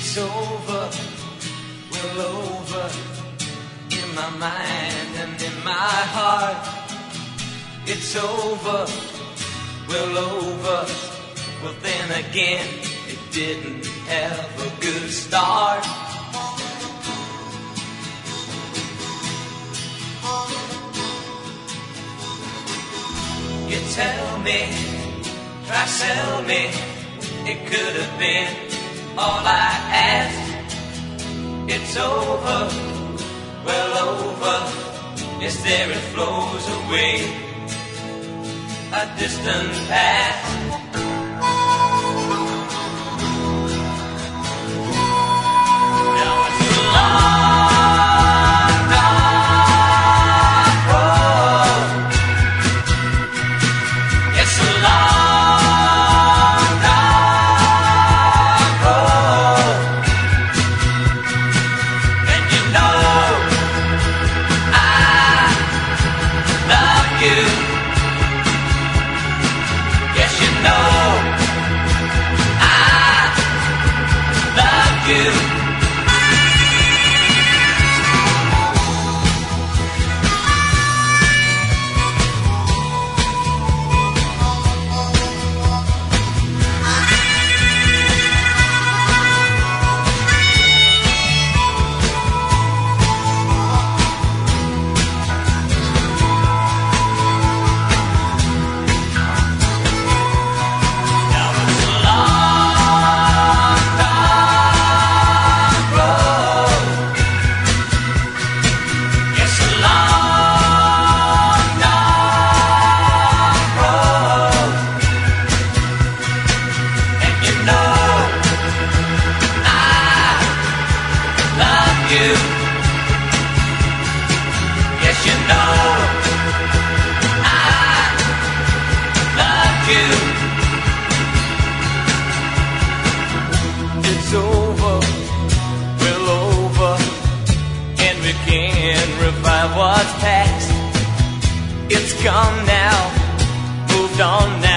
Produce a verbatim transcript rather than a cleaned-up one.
It's over, well over, in my mind and in my heart. It's over, well over, well then again, it didn't have a good start. You tell me, try sell me, it could have been all I asked. It's over, well over, yes there it flows away, a distant past. Now it's a long, long road. It's a long, long road. And you know I love you. Yes, you know I love you. Yes, you know I love you. It's over, well over, and we can't revive what's past. It's gone now, moved on now.